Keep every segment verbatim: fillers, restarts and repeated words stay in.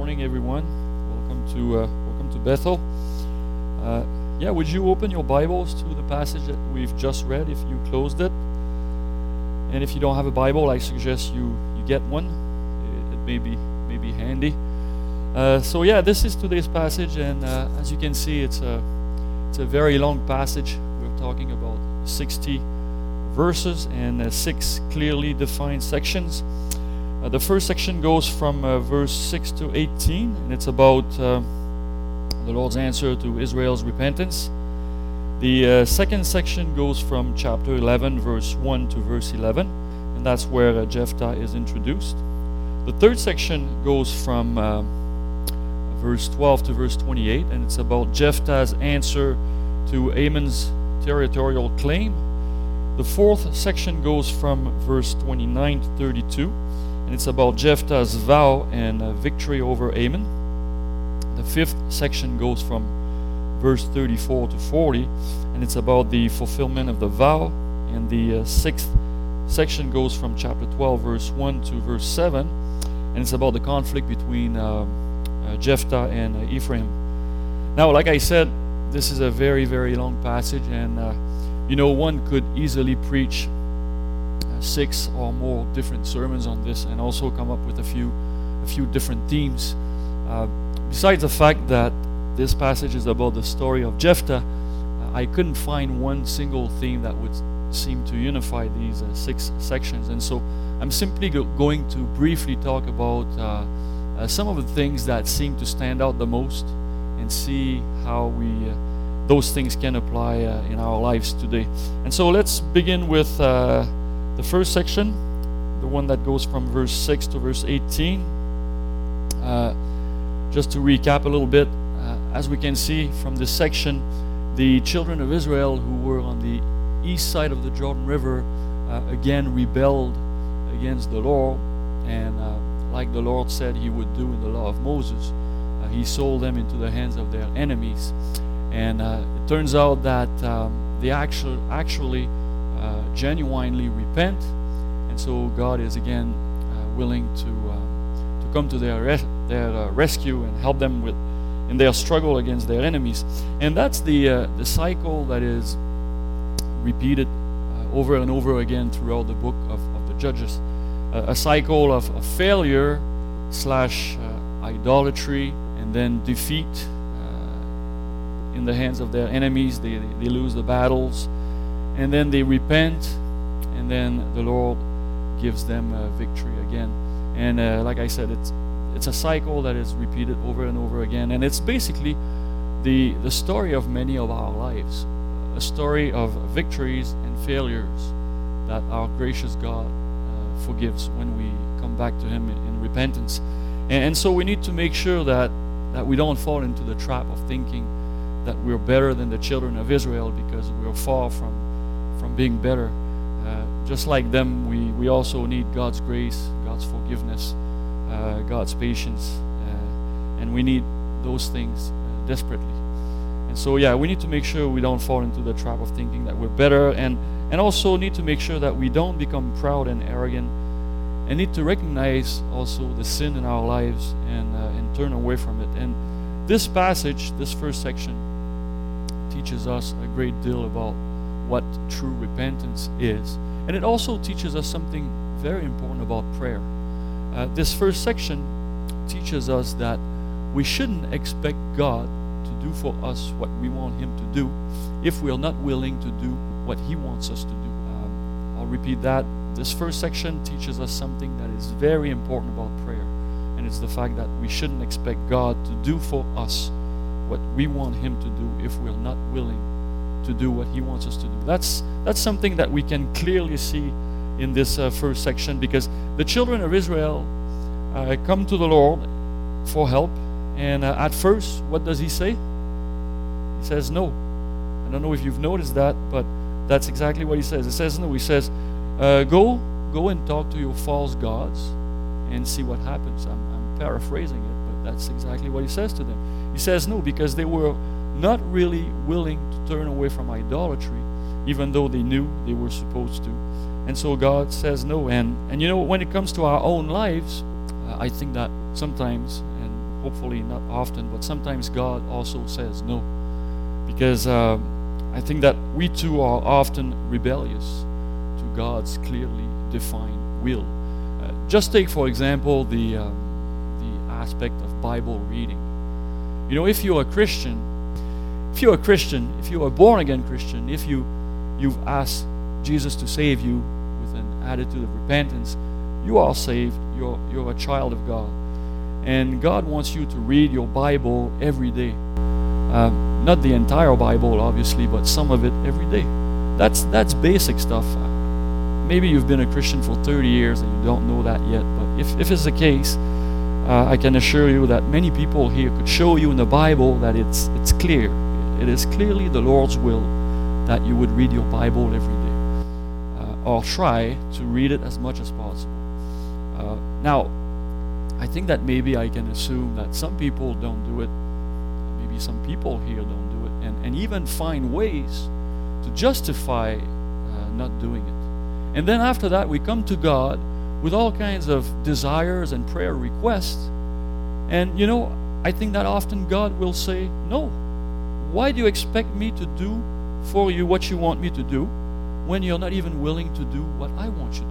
morning, everyone. Welcome to uh, welcome to Bethel. Uh, yeah, would you open your Bibles to the passage that we've just read? If you closed it, and if you don't have a Bible, I suggest you you get one. It, it may be may be handy. Uh, so yeah, this is today's passage, and uh, as you can see, it's a it's a very long passage. We're talking about sixty verses and uh, six clearly defined sections. Uh, the first section goes from uh, verse six to eighteen, and it's about uh, the Lord's answer to Israel's repentance. The uh, second section goes from chapter eleven, verse one to verse eleven, and that's where uh, Jephthah is introduced. The third section goes from uh, verse twelve to verse twenty-eight, and it's about Jephthah's answer to Ammon's territorial claim. The fourth section goes from verse twenty-nine to thirty-two, and it's about Jephthah's vow and uh, victory over Ammon. The fifth section goes from verse thirty-four to forty, and it's about the fulfillment of the vow. And the uh, sixth section goes from chapter twelve, verse one to verse seven, and it's about the conflict between uh, uh, Jephthah and uh, Ephraim. Now, like I said, this is a very, very long passage, and uh, you know, one could easily preach six or more different sermons on this and also come up with a few a few different themes. Uh, besides the fact that this passage is about the story of Jephthah, uh, I couldn't find one single theme that would seem to unify these uh, six sections, and so I'm simply go- going to briefly talk about uh, uh, some of the things that seem to stand out the most and see how we uh, those things can apply uh, in our lives today. And so let's begin with uh, the first section, the one that goes from verse six to verse eighteen. Uh, just to recap a little bit, uh, as we can see from this section, the children of Israel who were on the east side of the Jordan River uh, again rebelled against the Lord, and uh, like the Lord said He would do in the law of Moses, uh, He sold them into the hands of their enemies. And uh, it turns out that um, they actually actually Uh, genuinely repent, and so God is again uh, willing to uh, to come to their res- their uh, rescue and help them with in their struggle against their enemies. And that's the uh, the cycle that is repeated uh, over and over again throughout the book of, of the Judges. Uh, a cycle of, of failure slash uh, idolatry, and then defeat uh, in the hands of their enemies. They they, they lose the battles. And then they repent, and then the Lord gives them uh, victory again. And uh, like I said, it's it's a cycle that is repeated over and over again. And it's basically the the story of many of our lives, a story of victories and failures that our gracious God uh, forgives when we come back to Him in, in repentance. And, and so we need to make sure that that we don't fall into the trap of thinking that we're better than the children of Israel because we're far from from being better. Uh, just like them, we, we also need God's grace, God's forgiveness, uh, God's patience, uh, and we need those things uh, desperately. And so, yeah, we need to make sure we don't fall into the trap of thinking that we're better, and, and also need to make sure that we don't become proud and arrogant, and need to recognize also the sin in our lives and, uh, and turn away from it. And this passage, this first section, teaches us a great deal about what true repentance is. And it also teaches us something very important about prayer. Uh, this first section teaches us that we shouldn't expect God to do for us what we want Him to do if we are not willing to do what He wants us to do. Um, I'll repeat that. This first section teaches us something that is very important about prayer, and it's the fact that we shouldn't expect God to do for us what we want Him to do if we're not willing to do what He wants us to do. That's that's something that we can clearly see in this uh, first section, because the children of Israel uh, come to the Lord for help, and uh, at first, what does He say? He says no. I don't know if you've noticed that, but that's exactly what He says. He says no. He says, uh, go, go and talk to your false gods and see what happens. I'm, I'm paraphrasing it, but that's exactly what He says to them. He says no because they were not really willing to turn away from idolatry, even though they knew they were supposed to. And so God says no. And, and you know, when it comes to our own lives, uh, I think that sometimes, and hopefully not often, but sometimes God also says no. Because uh, I think that we too are often rebellious to God's clearly defined will. Uh, just take, for example, the, um, the aspect of Bible reading. You know, if you're a Christian, if you're a Christian, if you're a born-again Christian, if you, you've asked Jesus to save you with an attitude of repentance, you are saved. You're, you're a child of God. And God wants you to read your Bible every day. Um, not the entire Bible, obviously, but some of it every day. That's, that's basic stuff. Maybe you've been a Christian for thirty years and you don't know that yet. But if, if it's the case, uh, I can assure you that many people here could show you in the Bible that it's, it's clear. It is clearly the Lord's will that you would read your Bible every day. Uh, or try to read it as much as possible. Uh, now, I think that maybe I can assume that some people don't do it. Maybe some people here don't do it. And, and even find ways to justify uh, not doing it. And then after that, we come to God with all kinds of desires and prayer requests. And, you know, I think that often God will say, no. Why do you expect me to do for you what you want me to do when you're not even willing to do what I want you to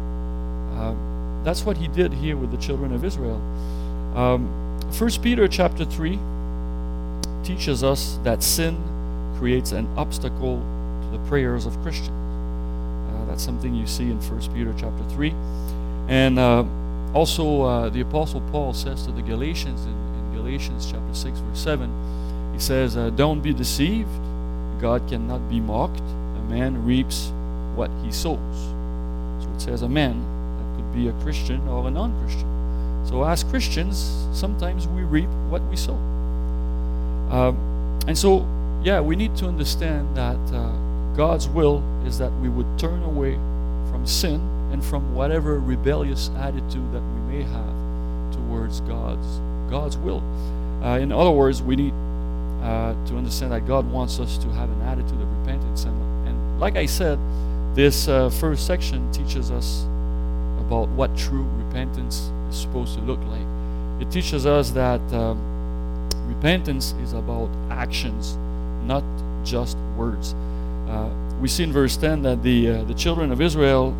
do? Uh, that's what he did here with the children of Israel. Um, First Peter chapter three teaches us that sin creates an obstacle to the prayers of Christians. Uh, that's something you see in First Peter chapter three. And uh, also uh, the Apostle Paul says to the Galatians in, in Galatians chapter six verse seven, he says, uh, don't be deceived. God cannot be mocked. A man reaps what he sows. So it says a man. That could be a Christian or a non-Christian. So as Christians, sometimes we reap what we sow. Um, and so, yeah, we need to understand that uh, God's will is that we would turn away from sin and from whatever rebellious attitude that we may have towards God's, God's will. Uh, in other words, we need Uh, to understand that God wants us to have an attitude of repentance. And, and like I said, this uh, first section teaches us about what true repentance is supposed to look like. It teaches us that um, repentance is about actions, not just words. Uh, we see in verse ten that the, uh, the children of Israel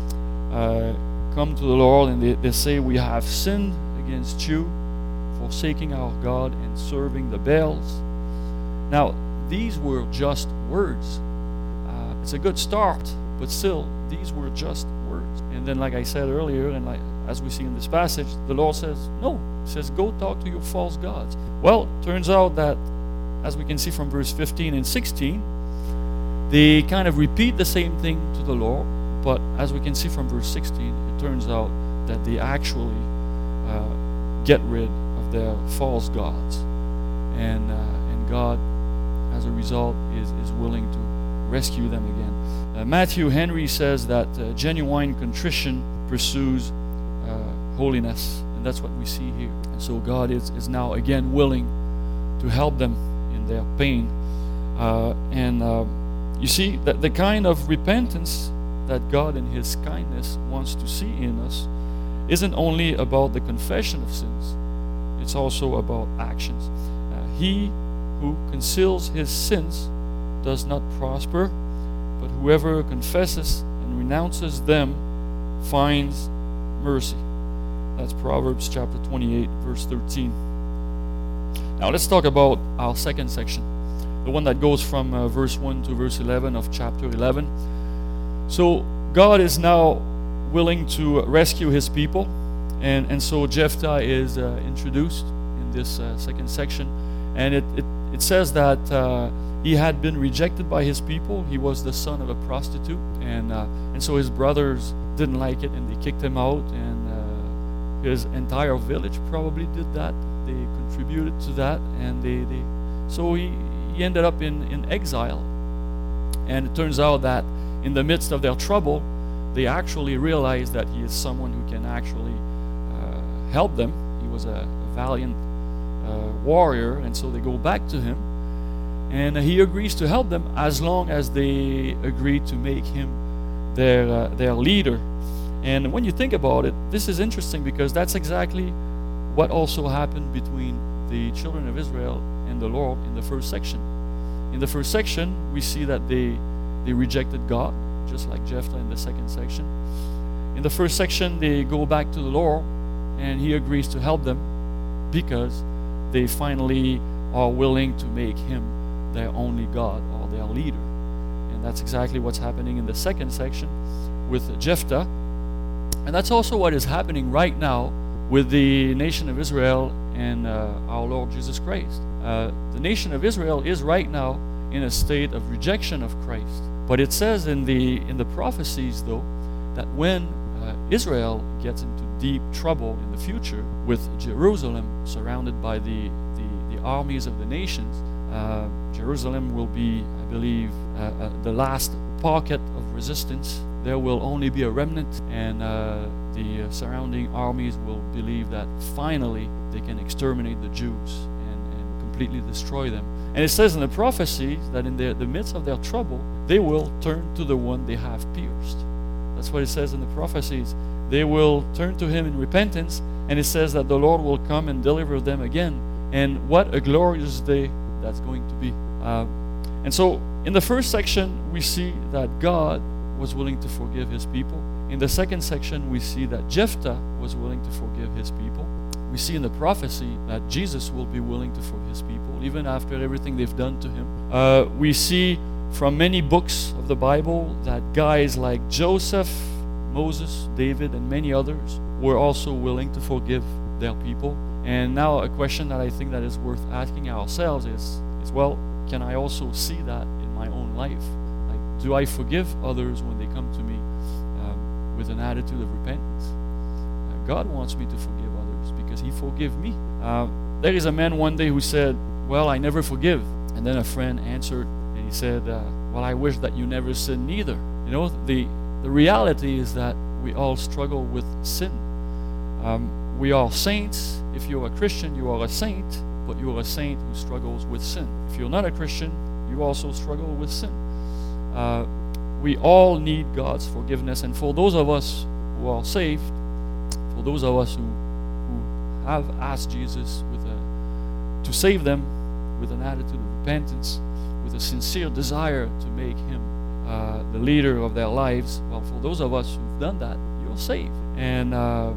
uh, come to the Lord and they, they say, we have sinned against you, forsaking our God and serving the Baals. Now, these were just words. Uh, it's a good start, but still, these were just words. And then, like I said earlier, and like as we see in this passage, the Lord says, no. He says, go talk to your false gods. Well, turns out that, as we can see from verse fifteen and sixteen, they kind of repeat the same thing to the Lord. But as we can see from verse sixteen, it turns out that they actually uh, get rid of their false gods. And, uh, and God, as a result, is, is willing to rescue them again. Uh, Matthew Henry says that uh, genuine contrition pursues uh, holiness, and that's what we see here. And so God is, is now again willing to help them in their pain. Uh, and uh, you see, that the kind of repentance that God in His kindness wants to see in us isn't only about the confession of sins, it's also about actions. Uh, he who conceals his sins does not prosper, but whoever confesses and renounces them finds mercy. That's Proverbs chapter twenty-eight, verse thirteen. Now let's talk about our second section, the one that goes from uh, verse one to verse eleven of chapter eleven. So God is now willing to rescue His people, and, and so Jephthah is uh, introduced in this uh, second section, and it, it It says that uh, he had been rejected by his people. He was the son of a prostitute, and uh, and so his brothers didn't like it, and they kicked him out. And uh, his entire village probably did that. They contributed to that, and they, they so he, he ended up in, in exile. And it turns out that in the midst of their trouble, they actually realized that he is someone who can actually uh, help them. He was a, a valiant Uh, warrior, and so they go back to him, and uh, he agrees to help them as long as they agree to make him their uh, their leader. And when you think about it, this is interesting because that's exactly what also happened between the children of Israel and the Lord in the first section. In the first section, we see that they they rejected God, just like Jephthah in the second section. In the first section, they go back to the Lord, and He agrees to help them because they finally are willing to make Him their only God or their leader. And that's exactly what's happening in the second section with Jephthah. And that's also what is happening right now with the nation of Israel and uh, our Lord Jesus Christ. Uh, the nation of Israel is right now in a state of rejection of Christ. But it says in the in the prophecies, though, that when uh, Israel gets into deep trouble in the future with Jerusalem surrounded by the, the, the armies of the nations, uh, Jerusalem will be, I believe, uh, uh, the last pocket of resistance. There will only be a remnant, and uh, the uh, surrounding armies will believe that finally they can exterminate the Jews and, and completely destroy them. And it says in the prophecies that in the, the midst of their trouble, they will turn to the one they have pierced. That's what it says in the prophecies. They will turn to Him in repentance, and it says that the Lord will come and deliver them again. And what a glorious day that's going to be. Uh, and so in the first section, we see that God was willing to forgive His people. In the second section, we see that Jephthah was willing to forgive his people. We see in the prophecy that Jesus will be willing to forgive His people, even after everything they've done to Him. Uh, we see from many books of the Bible that guys like Joseph, Moses, David, and many others were also willing to forgive their people. And now a question that I think that is worth asking ourselves is, is well, can I also see that in my own life? Like, do I forgive others when they come to me um, with an attitude of repentance? Uh, God wants me to forgive others because He forgave me. Uh, there is a man one day who said, well, I never forgive. And then a friend answered and he said, uh, well, I wish that you never sin neither. You know, the, the reality is that we all struggle with sin. Um, we are saints. If you're a Christian, you are a saint, but you are a saint who struggles with sin. If you're not a Christian, you also struggle with sin. Uh, we all need God's forgiveness, and for those of us who are saved, for those of us who, who have asked Jesus with a, to save them with an attitude of repentance, with a sincere desire to make Him uh, the leader of their lives, well, for those of us who've done that, you're saved. And uh,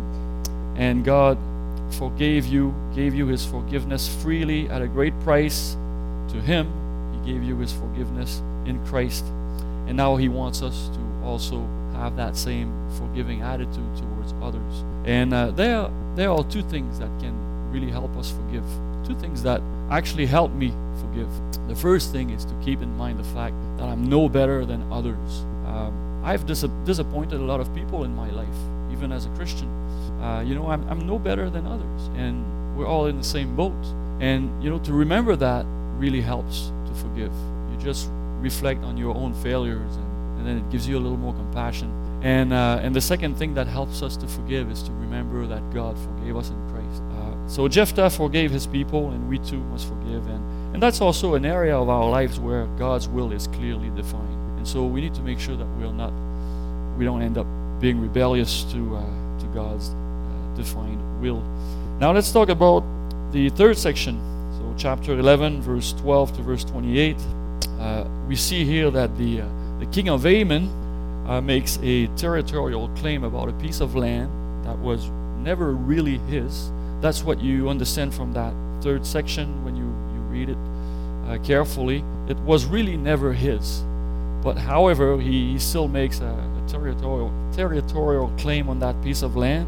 and God forgave you, gave you His forgiveness freely at a great price. To Him, He gave you His forgiveness in Christ. And now He wants us to also have that same forgiving attitude towards others. And uh, there, there are two things that can really help us forgive. Two things that actually help me forgive. The first thing is to keep in mind the fact that I'm no better than others. Um, I've dis- disappointed a lot of people in my life, even as a Christian. Uh, you know, I'm, I'm no better than others, and we're all in the same boat. And, you know, to remember that really helps to forgive. You just reflect on your own failures, and, and then it gives you a little more compassion. And uh, and the second thing that helps us to forgive is to remember that God forgave us in Christ. Uh, so Jephthah forgave his people, and we too must forgive. And, and that's also an area of our lives where God's will is clearly defined. And so we need to make sure that we're not, we don't end up being rebellious to uh, to God's uh, defined will. Now let's talk about the third section. So chapter eleven, verse twelve to verse twenty-eight. Uh, we see here that the uh, the king of Ammon uh, makes a territorial claim about a piece of land that was never really his. That's what you understand from that third section when you, you read it uh, carefully. It was really never his. But however, he, he still makes a, a territorial territorial claim on that piece of land.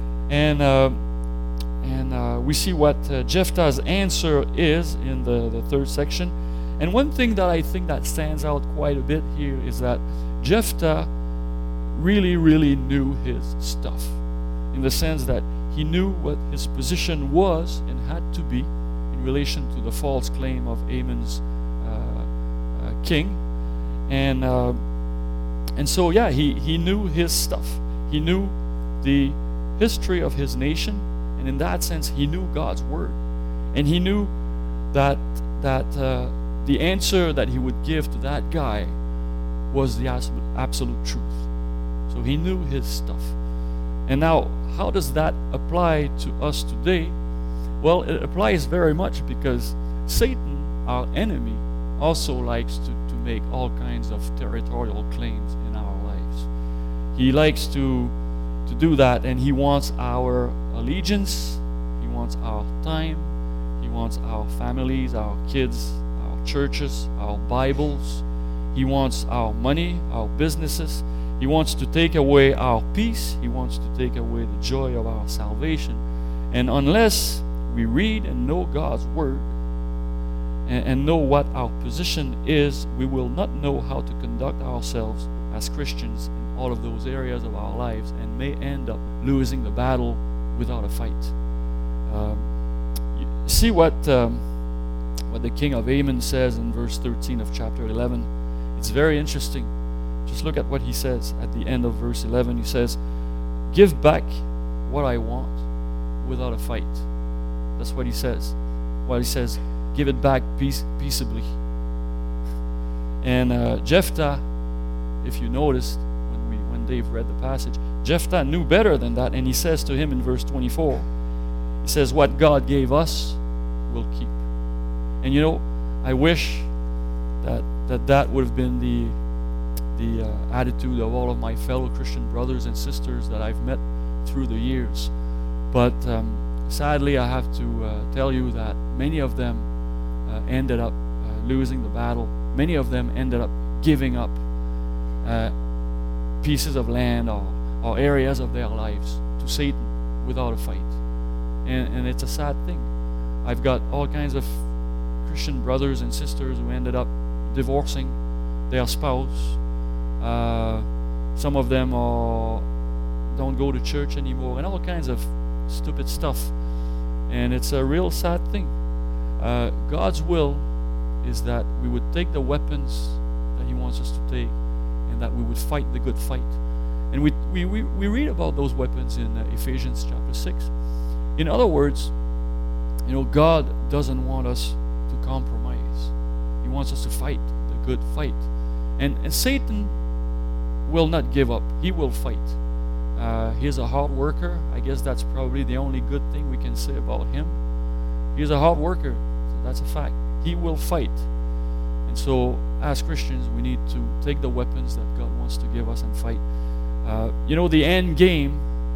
And uh, and uh, we see what uh, Jephthah's answer is in the, the third section. And one thing that I think that stands out quite a bit here is that Jephthah really, really knew his stuff, in the sense that he knew what his position was and had to be in relation to the false claim of Ammon's uh, uh, king. And uh, and so, yeah, he, he knew his stuff. He knew the history of his nation, and in that sense, he knew God's word. And he knew that that uh, the answer that he would give to that guy was the absolute truth. So he knew his stuff. And now, how does that apply to us today Well, it applies very much because Satan, our enemy, also likes to, to make all kinds of territorial claims in our lives. He likes to, to do that, and he wants our allegiance, he wants our time, he wants our families, our kids, our churches, our Bibles. He wants our money, our businesses. He wants to take away our peace. He wants to take away the joy of our salvation. And unless we read and know God's Word and, and know what our position is, we will not know how to conduct ourselves as Christians in all of those areas of our lives, and may end up losing the battle without a fight. Um, you see what um, what the king of Ammon says in verse thirteen of chapter eleven. It's very interesting. Just look at what he says at the end of verse eleven. He says, "Give back what I want without a fight." That's what he says. Well, he says, "Give it back peace, peaceably." And uh, Jephthah, if you noticed when we when Dave read the passage, Jephthah knew better than that, and he says to him in verse twenty-four, he says, "What God gave us, we'll keep." And you know, I wish that that that would have been the the uh, attitude of all of my fellow Christian brothers and sisters that I've met through the years. But um, sadly, I have to uh, tell you that many of them uh, ended up uh, losing the battle. Many of them ended up giving up uh, pieces of land or, or areas of their lives to Satan without a fight. And, and it's a sad thing. I've got all kinds of Christian brothers and sisters who ended up divorcing their spouse. Uh, some of them are, don't go to church anymore, and all kinds of stupid stuff. And it's a real sad thing. Uh, God's will is that we would take the weapons that He wants us to take, and that we would fight the good fight. And we we, we, we read about those weapons in uh, Ephesians chapter six. In other words, you know, God doesn't want us to compromise. He wants us to fight the good fight. And, and Satan will not give up. He will fight. Uh, he's a hard worker. I guess that's probably the only good thing we can say about him. He's a hard worker. So that's a fact. He will fight. And so, as Christians, we need to take the weapons that God wants to give us and fight. Uh, you know, the end game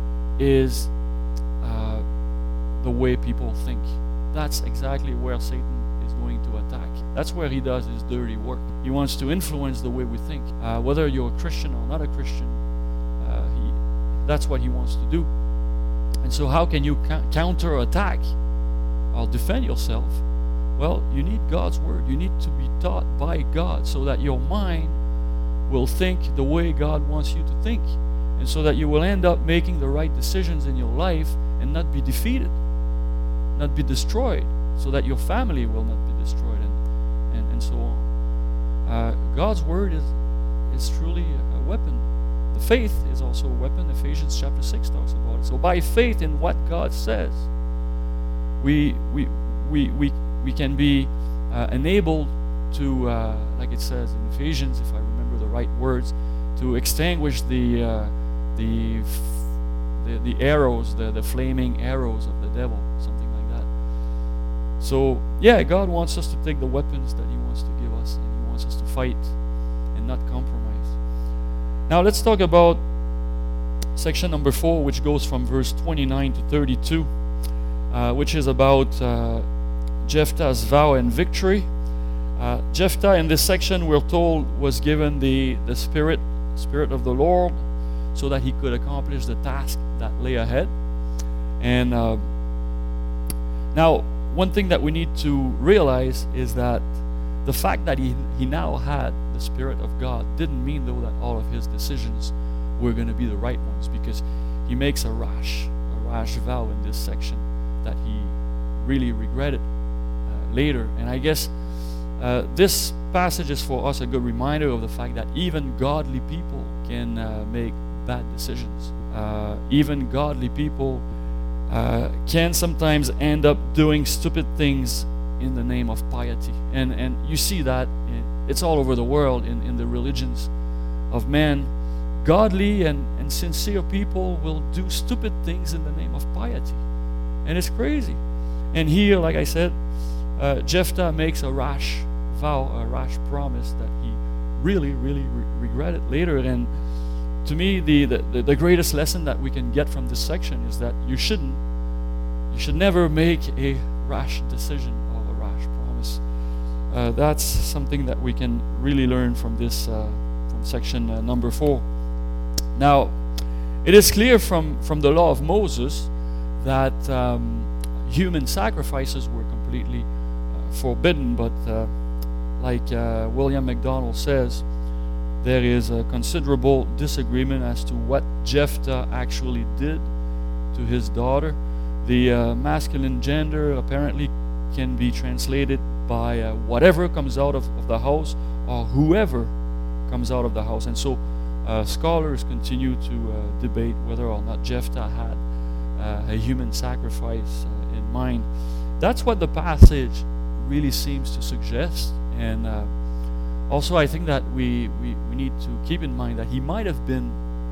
is uh, the way people think. That's exactly where Satan is going to attack. That's where he does his dirty work. He wants to influence the way we think. Uh, whether you're a Christian or not a Christian, uh, he, that's what he wants to do. And so how can you ca- counter-attack or defend yourself? Well, you need God's Word. You need to be taught by God so that your mind will think the way God wants you to think, and so that you will end up making the right decisions in your life and not be defeated, not be destroyed, so that your family will not be destroyed, and, and, and so on. Uh, God's Word is, is truly a weapon. The faith is also a weapon. Ephesians chapter six talks about it. So by faith in what God says, we we we we, we can be uh, enabled to, uh, like it says in Ephesians, if I remember the right words, to extinguish the uh, the, f- the the arrows, the, the flaming arrows of the devil, something like that. So yeah, God wants us to take the weapons that He wants to give us, and He wants us to fight and not compromise. Now let's talk about section number four, which goes from verse twenty-nine to thirty-two, uh, which is about uh, Jephthah's vow and victory. Uh, Jephthah, in this section, we're told, was given the, the spirit, spirit of the Lord, so that he could accomplish the task that lay ahead. And uh, now, one thing that we need to realize is that the fact that he, he now had the Spirit of God didn't mean, though, that all of his decisions were going to be the right ones, because he makes a rash, a rash vow in this section that he really regretted uh, later. And I guess uh, this passage is for us a good reminder of the fact that even godly people can uh, make bad decisions. Uh, even godly people uh, can sometimes end up doing stupid things in the name of piety. And and you see that in, it's all over the world in, in the religions of men. Godly and, and sincere people will do stupid things in the name of piety. And it's crazy. And here, like I said, uh, Jephthah makes a rash vow, a rash promise that he really, really re- regretted later. And to me, the, the, the greatest lesson that we can get from this section is that you shouldn't, you should never make a rash decision or a rash promise. Uh, that's something that we can really learn from this, uh, from section uh, number four. Now, it is clear from, from the law of Moses that um, human sacrifices were completely uh, forbidden, but uh, like uh, William MacDonald says, there is a considerable disagreement as to what Jephthah actually did to his daughter. The uh, masculine gender apparently can be translated by uh, whatever comes out of, of the house or whoever comes out of the house. And so uh, scholars continue to uh, debate whether or not Jephthah had uh, a human sacrifice uh, in mind. That's what the passage really seems to suggest. And uh, also I think that we, we, we need to keep in mind that he might have been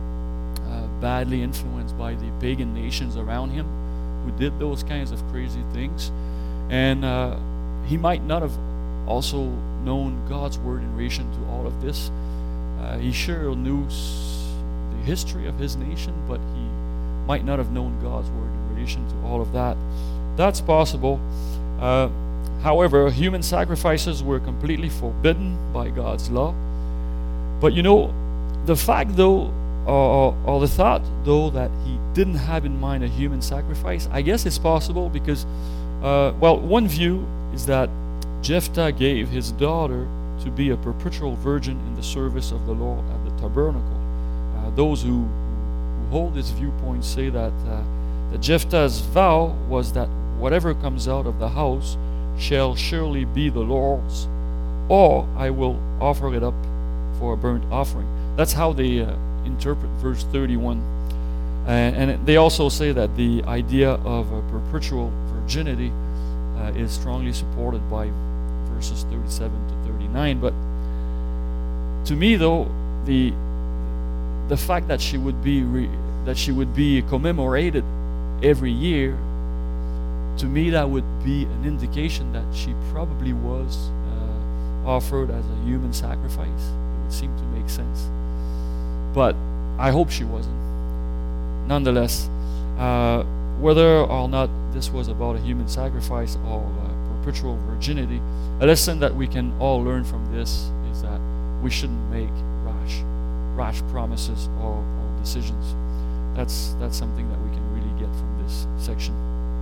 uh, badly influenced by the pagan nations around him who did those kinds of crazy things. And uh, he might not have also known God's word in relation to all of this. Uh, he sure knew s- the history of his nation, but he might not have known God's word in relation to all of that. That's possible. Uh, however, human sacrifices were completely forbidden by God's law. But you know, the fact though, or, or the thought though, that he didn't have in mind a human sacrifice, I guess it's possible because, uh, well, one view is that Jephthah gave his daughter to be a perpetual virgin in the service of the Lord at the tabernacle. Uh, those who, who hold this viewpoint say that, uh, that Jephthah's vow was that whatever comes out of the house shall surely be the Lord's, or I will offer it up for a burnt offering. That's how they uh, interpret verse thirty-one. Uh, and they also say that the idea of a perpetual virginity uh, is strongly supported by verses thirty-seven to thirty-nine. But to me, though, the the fact that she would be re, that she would be commemorated every year, to me that would be an indication that she probably was uh, offered as a human sacrifice. It would seem to make sense. But I hope she wasn't. Nonetheless, uh, whether or not this was about a human sacrifice or uh, perpetual virginity, a lesson that we can all learn from this is that we shouldn't make rash, rash promises or, or decisions. That's that's something that we can really get from this section.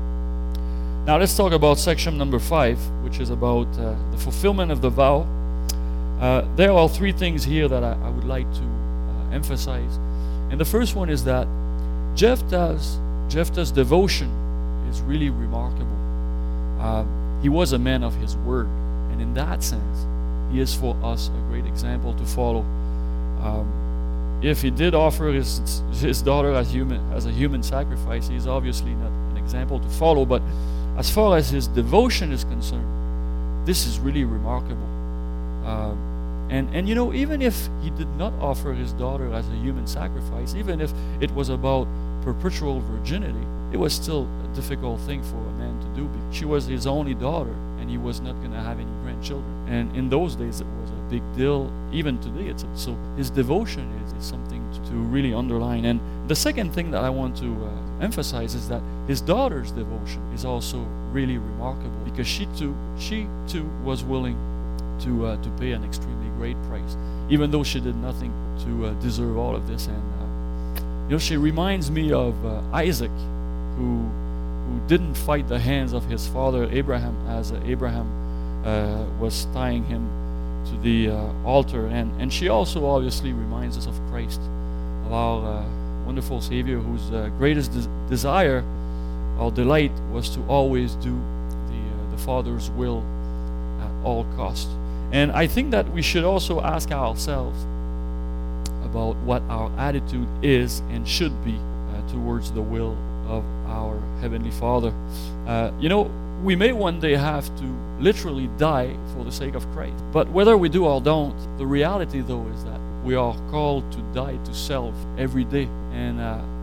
Now let's talk about section number five, which is about uh, the fulfillment of the vow. Uh, there are three things here that I, I would like to uh, emphasize, and the first one is that Jephthah's Jephthah's devotion is really remarkable. Um, he was a man of his word, and in that sense, he is for us a great example to follow. Um, if he did offer his his daughter as human as a human sacrifice, he is obviously not an example to follow. But as far as his devotion is concerned, this is really remarkable. Um, and and you know, even if he did not offer his daughter as a human sacrifice, even if it was about perpetual virginity, it was still a difficult thing for a man to do. She was his only daughter, and he was not going to have any grandchildren. And in those days, it was a big deal. Even today, it's a, so his devotion is, is something to, to really underline. And the second thing that I want to uh, emphasize is that his daughter's devotion is also really remarkable, because she too, she too was willing to uh, to pay an extremely great price, even though she did nothing to uh, deserve all of this. And uh, you know, she reminds me of uh, Isaac, who who didn't fight the hands of his father Abraham as uh, Abraham uh, was tying him to the uh, altar. And, and she also obviously reminds us of Christ, of our uh, wonderful Savior, whose uh, greatest des- desire or delight was to always do the, uh, the Father's will at all costs. And I think that we should also ask ourselves about what our attitude is and should be uh, towards the will of our Heavenly Father. Uh, you know, we may one day have to literally die for the sake of Christ. But whether we do or don't, the reality though is that we are called to die to self every day. And uh,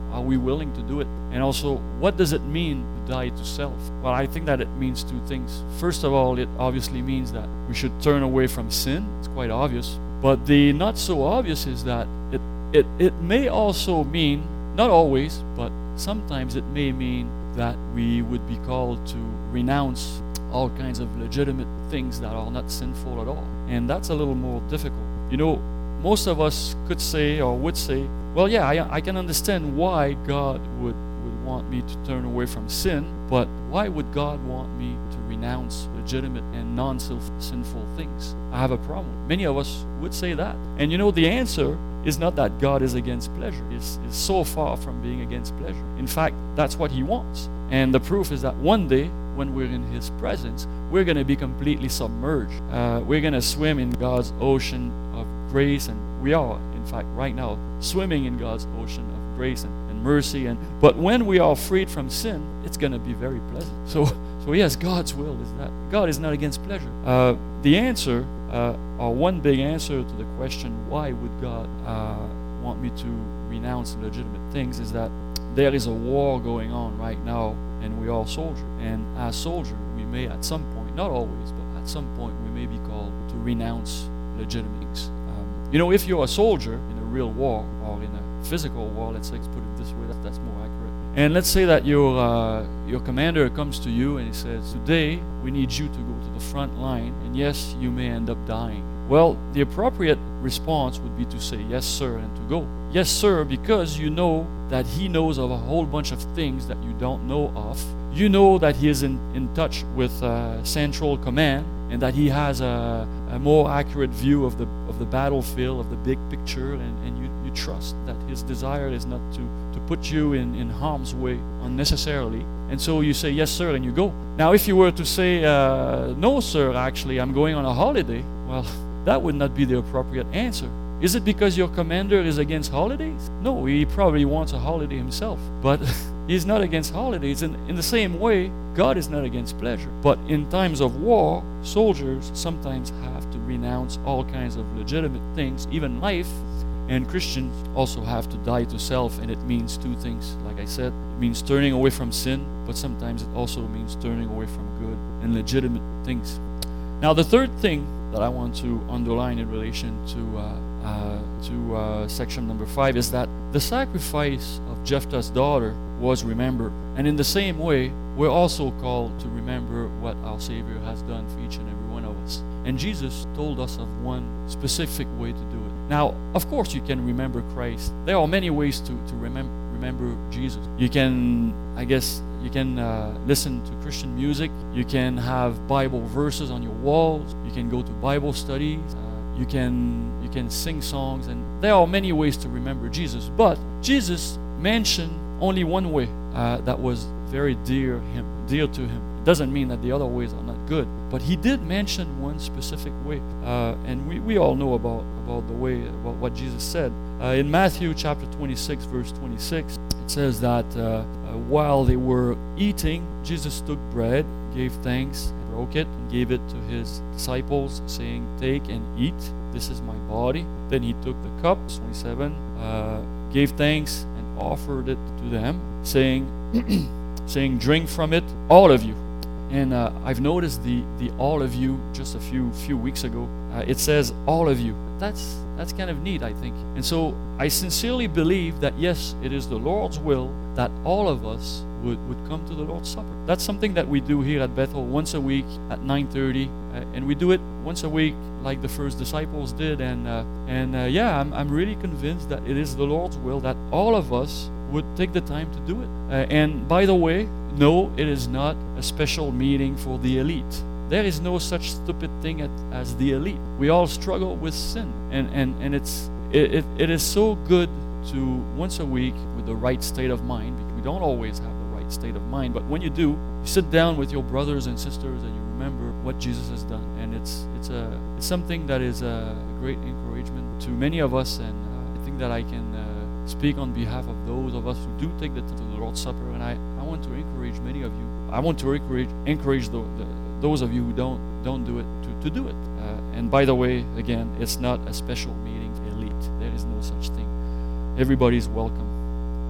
Are we willing to do it? And also, what does it mean to die to self? Well, I think that it means two things. First of all, it obviously means that we should turn away from sin. It's quite obvious. But the not so obvious is that it it, it may also mean, not always, but sometimes it may mean that we would be called to renounce all kinds of legitimate things that are not sinful at all. And that's a little more difficult. You know, most of us could say or would say, well, yeah, I, I can understand why God would, would want me to turn away from sin, but why would God want me to renounce legitimate and non-sinful things? I have a problem. Many of us would say that. And you know, the answer is not that God is against pleasure. It's, it's so far from being against pleasure. In fact, that's what He wants. And the proof is that one day, when we're in His presence, we're going to be completely submerged. Uh, we're going to swim in God's ocean of grace, and we are, in fact, right now, swimming in God's ocean of grace and, and mercy. And but when we are freed from sin, it's going to be very pleasant. So, so yes, God's will is that God is not against pleasure. Uh, the answer, uh, or one big answer to the question, why would God uh, want me to renounce legitimate things, is that there is a war going on right now, and we are soldiers. And as soldiers, we may at some point, not always, but at some point, we may be called to renounce legitimate things. Um, you know, if you're a soldier in a real war, or in a physical war, let's, let's put it this way, that, that's more accurate. And let's say that your uh, your commander comes to you and he says, today, we need you to go to the front line, and yes, you may end up dying. Well, the appropriate response would be to say, yes, sir, and to go. Yes, sir, because you know that he knows of a whole bunch of things that you don't know of. You know that he is in, in touch with uh, Central Command, and that he has a, a more accurate view of the of the battlefield, of the big picture, and, and you, you trust that his desire is not to, to put you in, in harm's way unnecessarily. And so you say, yes, sir, and you go. Now, if you were to say, uh, no, sir, actually, I'm going on a holiday, well, that would not be the appropriate answer. Is it because your commander is against holidays? No, he probably wants a holiday himself. But he's not against holidays. And in the same way, God is not against pleasure. But in times of war, soldiers sometimes have to renounce all kinds of legitimate things, even life. And Christians also have to die to self, and it means two things. Like I said, it means turning away from sin, but sometimes it also means turning away from good and legitimate things. Now, the third thing that I want to underline in relation to uh, uh, to uh, section number five is that the sacrifice of Jephthah's daughter was remembered. And in the same way, we're also called to remember what our Savior has done for each and every one of us. And Jesus told us of one specific way to do it. Now, of course, you can remember Christ. There are many ways to, to remember remember Jesus. You can, I guess, you can uh, listen to Christian music. You can have Bible verses on your walls. You can go to Bible studies. Uh, you can you can sing songs, and there are many ways to remember Jesus. But Jesus mentioned only one way uh, that was very dear him, dear to him. It doesn't mean that the other ways are not good, but he did mention one specific way, uh, and we, we all know about about the way, about what Jesus said. Uh, in Matthew chapter twenty-six, verse twenty-six, it says that uh, uh, while they were eating, Jesus took bread, gave thanks, broke it, and gave it to his disciples, saying, "Take and eat. This is my body." Then he took the cup, twenty-seven, uh, gave thanks, and offered it to them, saying, saying, "Drink from it, all of you." And uh, I've noticed the the all of you just a few few weeks ago. Uh, it says all of you. That's that's kind of neat, I think. And so I sincerely believe that yes, it is the Lord's will that all of us would, would come to the Lord's Supper. That's something that we do here at Bethel once a week at nine thirty, uh, and we do it once a week like the first disciples did. And uh, and uh, yeah, I'm I'm really convinced that it is the Lord's will that all of us would take the time to do it. Uh, and by the way, no, it is not a special meeting for the elite. There is no such stupid thing at, as the elite. We all struggle with sin, and and and it's it, it, it is so good to once a week with the right state of mind, because we don't always have the right state of mind, but when you do, you sit down with your brothers and sisters and you remember what Jesus has done, and it's it's a it's something that is a great encouragement to many of us, and uh, I think that I can uh, speak on behalf of those of us who do take the time to the Lord's Supper, and I, I want to encourage many of you. I want to encourage encourage the, the those of you who don't don't do it to, to do it. Uh, and by the way, again, it's not a special meeting elite. There is no such thing. Everybody's welcome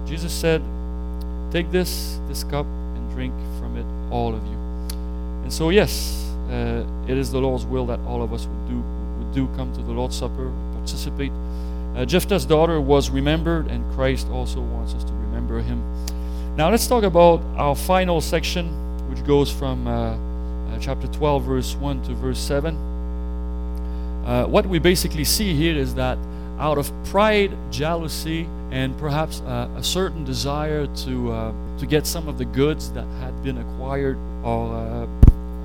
Jesus said, take this, this cup and drink from it, all of you. And so yes, uh, it is the Lord's will that all of us would do, would do come to the Lord's Supper, participate. Uh, Jephthah's daughter was remembered, and Christ also wants us to remember him. Now let's talk about our final section, which goes from uh, uh, chapter twelve, verse one to verse seven. Uh, what we basically see here is that out of pride, jealousy, and perhaps uh, a certain desire to uh, to get some of the goods that had been acquired or uh, uh,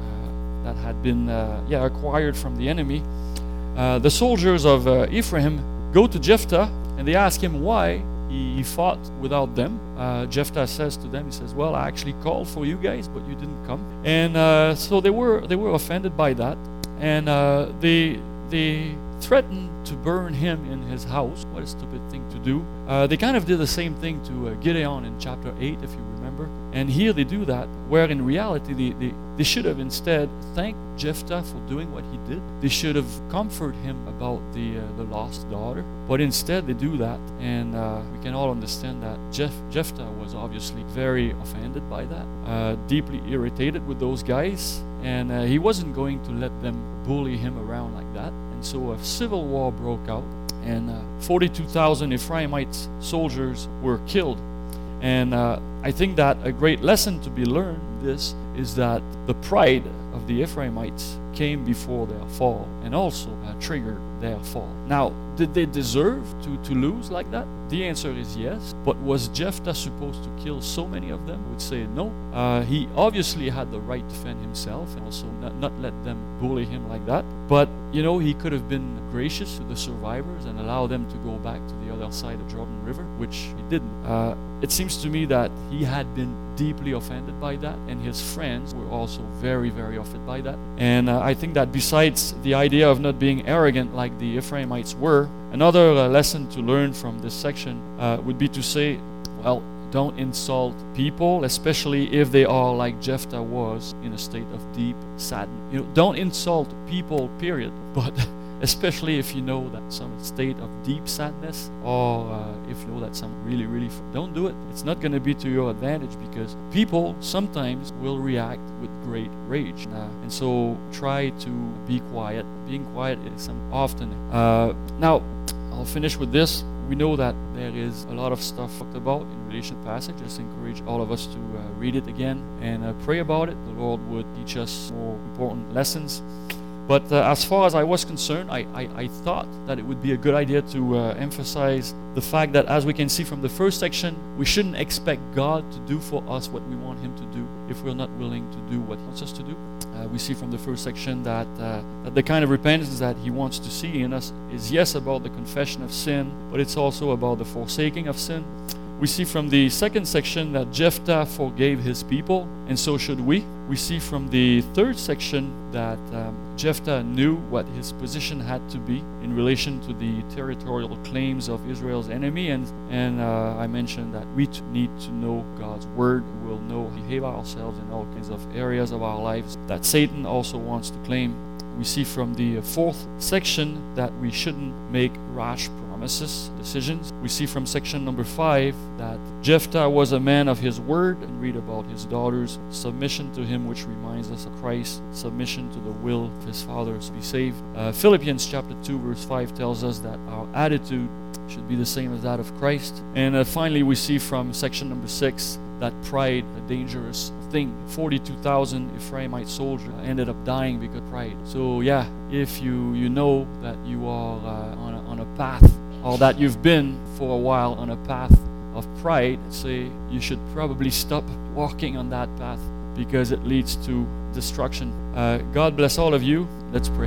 that had been uh, yeah acquired from the enemy, uh, the soldiers of uh, Ephraim go to Jephthah and they ask him why he fought without them. Uh, Jephthah says to them, he says, "Well, I actually called for you guys, but you didn't come." And uh, so they were they were offended by that, and uh, they they threatened to burn him in his house. What a stupid thing to do. Uh, they kind of did the same thing to uh, Gideon in chapter eight, if you remember. And here they do that, where in reality they, they, they should have instead thanked Jephthah for doing what he did. They should have comforted him about the uh, the lost daughter. But instead they do that, and uh, we can all understand that Jeph- Jephthah was obviously very offended by that, uh, deeply irritated with those guys, and uh, he wasn't going to let them bully him around like that. So a civil war broke out, and uh, forty-two thousand Ephraimite soldiers were killed. And uh, I think that a great lesson to be learned in this is that the pride of the Ephraimites came before their fall and also uh, triggered their fall. Now, did they deserve to, to lose like that? The answer is yes. But was Jephthah supposed to kill so many of them? I would say no. Uh, he obviously had the right to defend himself and also not, not let them bully him like that. But, you know, he could have been gracious to the survivors and allow them to go back to the other side of Jordan River, which he didn't. Uh, it seems to me that he had been deeply offended by that, and his friends were also very, very offended by that. And uh, I think that besides the idea of not being arrogant like the Ephraimites were, another uh, lesson to learn from this section uh, would be to say, well, don't insult people, especially if they are like Jephthah was, in a state of deep sadness. You know, don't insult people, period. But especially if you know that some state of deep sadness, or uh, if you know that some really, really, don't do it. It's not going to be to your advantage, because people sometimes will react with great rage. Uh, and so try to be quiet. Being quiet is some often. Uh, now, I'll finish with this. We know that there is a lot of stuff talked about in relation to the passage. I just encourage all of us to uh, read it again and uh, pray about it. The Lord would teach us more important lessons. But uh, as far as I was concerned, I, I, I thought that it would be a good idea to uh, emphasize the fact that, as we can see from the first section, we shouldn't expect God to do for us what we want Him to do if we're not willing to do what He wants us to do. Uh, we see from the first section that, uh, that the kind of repentance that He wants to see in us is, yes, about the confession of sin, but it's also about the forsaking of sin. We see from the second section that Jephthah forgave his people, and so should we. We see from the third section that um, Jephthah knew what his position had to be in relation to the territorial claims of Israel's enemy, and, and uh, I mentioned that we need to know God's word. We will know behave ourselves in all kinds of areas of our lives that Satan also wants to claim. We see from the fourth section that we shouldn't make rash promises, decisions. We see from section number five that Jephthah was a man of his word, and read about his daughter's submission to him, which reminds us of Christ's submission to the will of his father to be saved. Uh, Philippians chapter two verse five tells us that our attitude should be the same as that of Christ. And uh, finally we see from section number six that pride, a dangerous thing. forty-two thousand Ephraimite soldiers ended up dying because of pride. So yeah, if you, you know that you are uh, on, a, on a path, or that you've been for a while on a path of pride, say you should probably stop walking on that path, because it leads to destruction. Uh, God bless all of you. Let's pray.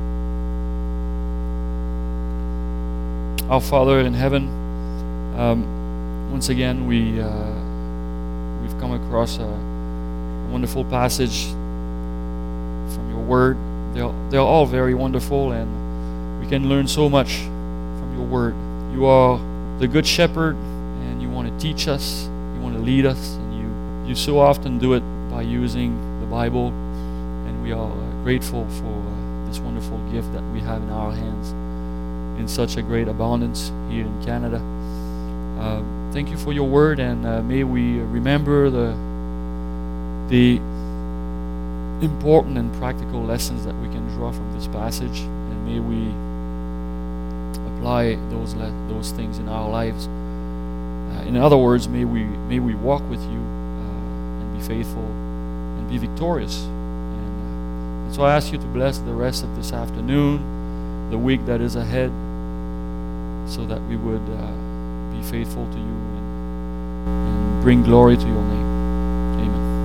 Our Father in heaven, um, once again we uh, we've come across a wonderful passage from your word. They're, they're all very wonderful, and we can learn so much from your word. You are the good shepherd, and you want to teach us, you want to lead us, and you, you so often do it by using the Bible, and we are uh, grateful for uh, this wonderful gift that we have in our hands in such a great abundance here in Canada. Uh, thank you for your word, and uh, may we remember the the important and practical lessons that we can draw from this passage, and may we apply those le- those things in our lives. Uh, in other words, may we may we walk with you uh, and be faithful and be victorious. And, uh, and so I ask you to bless the rest of this afternoon, the week that is ahead, so that we would uh, be faithful to you and, and bring glory to your name. Amen.